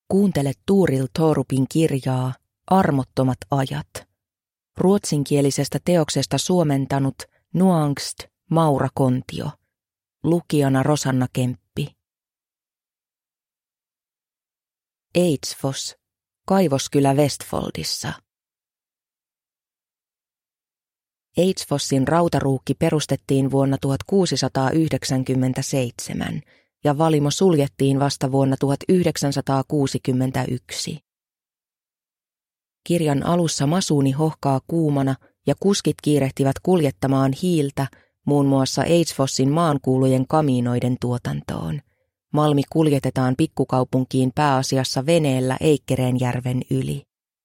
Kuuntele Tuuril Thorupin kirjaa Armottomat ajat. Ruotsinkielisestä teoksesta suomentanut Nuangst Maura Kontio. Lukijana Rosanna Kemppi. Eidsfoss, kaivoskylä Vestfoldissa. Eidsfossin rautaruukki perustettiin vuonna 1697 ja valimo suljettiin vasta vuonna 1961. Kirjan alussa masuuni hohkaa kuumana ja kuskit kiirehtivät kuljettamaan hiiltä muun muassa Eidsfossin maankuulujen kamiinoiden tuotantoon. Malmi kuljetetaan pikkukaupunkiin pääasiassa veneellä Eikkereenjärven yli.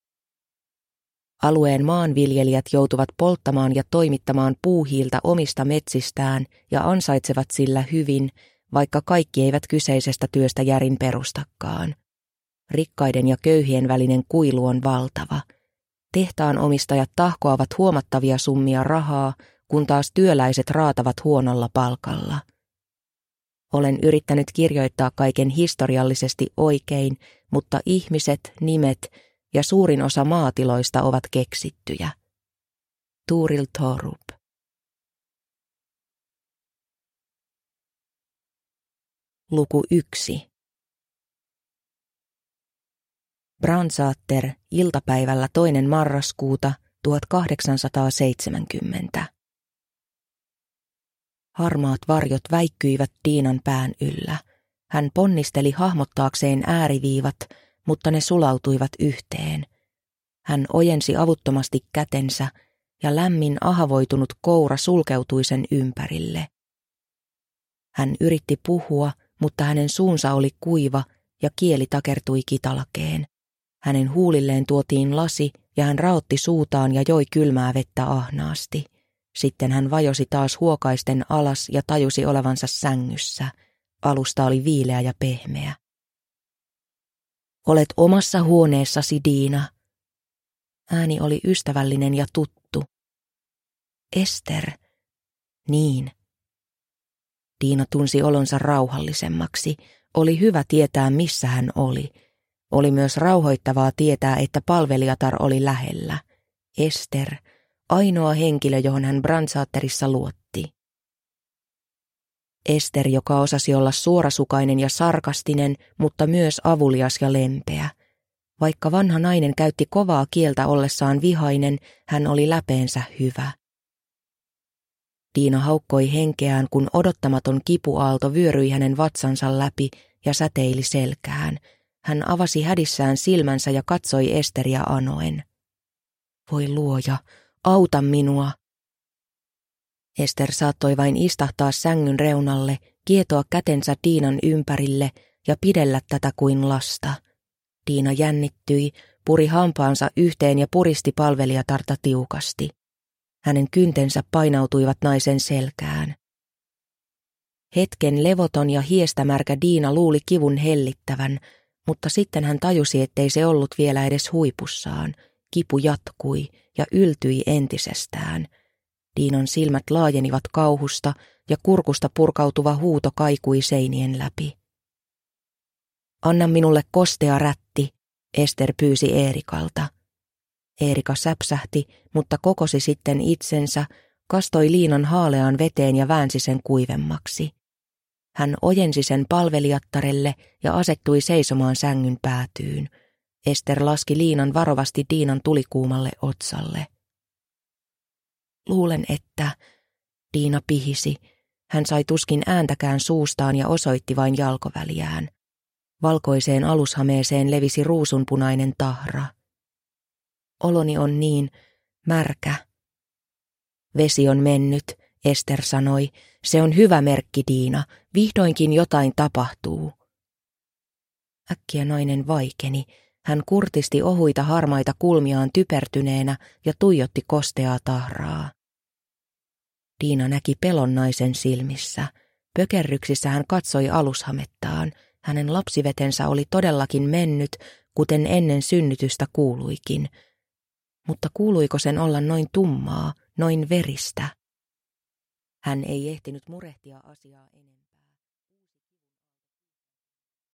Alueen maanviljelijät joutuvat polttamaan ja toimittamaan puuhiiltä omista metsistään ja ansaitsevat sillä hyvin, vaikka kaikki eivät kyseisestä työstä järin perustakaan. Rikkaiden ja köyhien välinen kuilu on valtava. Tehtaan omistajat tahkoavat huomattavia summia rahaa, kun taas työläiset raatavat huonolla palkalla. Olen yrittänyt kirjoittaa kaiken historiallisesti oikein, mutta ihmiset, nimet ja suurin osa maatiloista ovat keksittyjä. Tuuril Thorup. Luku 1. Brandsäter, iltapäivällä 2. marraskuuta 1870. Harmaat varjot väikkyivät Diinan pään yllä. Hän ponnisteli hahmottaakseen ääriviivat, mutta ne sulautuivat yhteen. Hän ojensi avuttomasti kätensä ja lämmin ahavoitunut koura sulkeutui sen ympärille. Hän yritti puhua, mutta hänen suunsa oli kuiva ja kieli takertui kitalakeen. Hänen huulilleen tuotiin lasi ja hän raotti suutaan ja joi kylmää vettä ahnaasti. Sitten hän vajosi taas huokaisten alas ja tajusi olevansa sängyssä. Alusta oli viileä ja pehmeä. Olet omassa huoneessasi, Diina. Ääni oli ystävällinen ja tuttu. Ester. Niin. Diina tunsi olonsa rauhallisemmaksi. Oli hyvä tietää, missä hän oli. Oli myös rauhoittavaa tietää, että palvelijatar oli lähellä. Ester, ainoa henkilö, johon hän Brandsäterissa luotti. Ester, joka osasi olla suorasukainen ja sarkastinen, mutta myös avulias ja lempeä. Vaikka vanha nainen käytti kovaa kieltä ollessaan vihainen, hän oli läpeensä hyvä. Diina haukkoi henkeään, kun odottamaton kipuaalto vyöryi hänen vatsansa läpi ja säteili selkään. Hän avasi hädissään silmänsä ja katsoi Esteriä anoen. Voi luoja, auta minua. Ester saattoi vain istahtaa sängyn reunalle, kietoa kätensä Diinan ympärille ja pidellä tätä kuin lasta. Diina jännittyi, puri hampaansa yhteen ja puristi palvelijatarta tiukasti. Hänen kyntensä painautuivat naisen selkään. Hetken levoton ja hiestämärkä Diina luuli kivun hellittävän, mutta sitten hän tajusi, ettei se ollut vielä edes huipussaan. Kipu jatkui ja yltyi entisestään. Diinan silmät laajenivat kauhusta ja kurkusta purkautuva huuto kaikui seinien läpi. Anna minulle kostea rätti, Ester pyysi Eerikalta. Eerika säpsähti, mutta kokosi sitten itsensä, kastoi liinan haaleaan veteen ja väänsi sen kuivemmaksi. Hän ojensi sen palvelijattarelle ja asettui seisomaan sängyn päätyyn. Ester laski liinan varovasti Diinan tulikuumalle otsalle. Luulen, että... Diina pihisi. Hän sai tuskin ääntäkään suustaan ja osoitti vain jalkoväliään. Valkoiseen alushameeseen levisi ruusunpunainen tahra. Oloni on niin märkä. Vesi on mennyt, Ester sanoi. Se on hyvä merkki, Diina. Vihdoinkin jotain tapahtuu. Äkkiä nainen vaikeni. Hän kurtisti ohuita harmaita kulmiaan typertyneenä ja tuijotti kosteaa tahraa. Diina näki pelon naisen silmissä. Pökerryksissä hän katsoi alushamettaan. Hänen lapsivetensä oli todellakin mennyt, kuten ennen synnytystä kuuluikin. Mutta kuuluiko sen olla noin tummaa, noin veristä? Hän ei ehtinyt murehtia asiaa enemmän.